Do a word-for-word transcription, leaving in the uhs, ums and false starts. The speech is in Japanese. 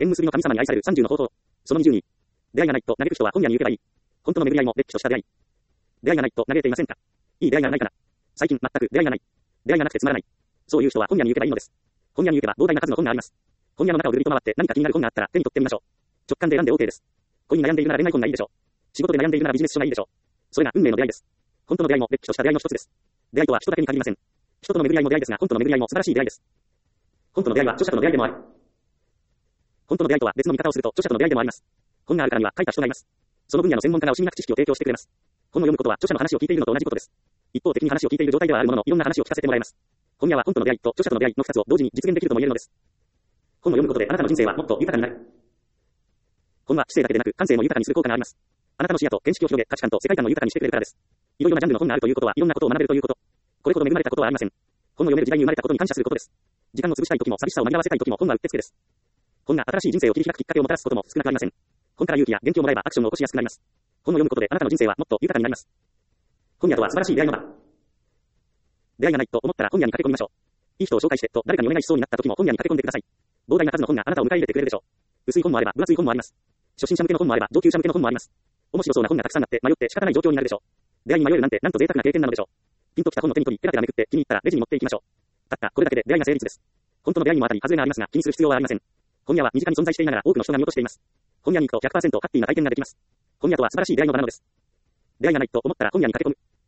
縁結びの神様に愛される三十の方法。その二十に。出会いがないと嘆く人は本屋に行けばいい。本当の巡り合いもれっきとした出会い。出会いがないと嘆いていませんか。いい出会いがないかな。最近全く出会いがない。出会いがなくてつまらない。そういう人は本屋に行けばいいのです。本屋に行けば膨大な数の本があります。本屋の中をぐるりと回って何か気になる本があったら手に取ってみましょう。直感で選んで OK です。恋に悩んでいるなら恋愛本がいいでしょう。仕事で悩んでいるならビジネス書がいいでしょう。それが運命の出会いです。本当の出会いもれっきとした出会いの一つです。出会いとは人だけに限りません。人との巡り合いも出会いですが、本との巡り合いも素晴らしい出会いです。本との出会いは著者との出会いでもある。本との出会いとは別の見方をすると著者との出会いでもあります。本があるからには書いた人がいます。その分野の専門家が惜しみなく知識を提供してくれます。本を読むことは著者の話を聞いているのと同じことです。一方的に話を聞いている状態ではあるものの、いろんな話を聞かせてもらえます。本屋は本との出会いと著者との出会いの二つを同時に実現できるとも言えるのです。本を読むことであなたの人生はもっと豊かになる。本は知性だけでなく感性も豊かにする効果があります。あなたの視野と見識を広げ、価値観と世界観を豊かにしてくれるからです。いろいろなジャンルの本があるということは、いろんなことを学べるということ。これほど恵まれたことはありません。本を読める時代に生まれたことに感謝することです。時間を潰したい時も寂しさを紛らわせたい時も本はうってつけです。本が新しい人生を切り開くきっかけをもたらすことも少なくありません。本から勇気や元気をもらえばアクションを起こしやすくなります。本を読むことであなたの人生はもっと豊かになります。本屋とは素晴らしい出会いの場。出会いがないと思ったら本屋に駆け込みましょう。いい人を紹介してと誰かにお願いしそうになった時も本屋に駆け込んでください。膨大な数の本があなたを迎え入れてくれるでしょう。薄い本もあれば分厚い本もあります。初心者向けの本もあれば上級者向けの本もあります。面白そうな本がたくさんあって迷って仕方ない状況になるでしょう。出会いに迷えるなんてなんと贅沢な経験なのでしょう。ピンときた本の手に取りペラペラめくって気に入ったらレジに持っていきましょう。たったこれだけで出会いが成立です。本当の出会いにもあたり外れがありますが気にする必要はありません。本屋は身近に存在していながら多くの人が見落としています。本屋に行くと ひゃくパーセント ハッピーな体験ができます。本屋とは素晴らしい出会いの場なのです。出会いがないと思ったら本屋に駆け込む。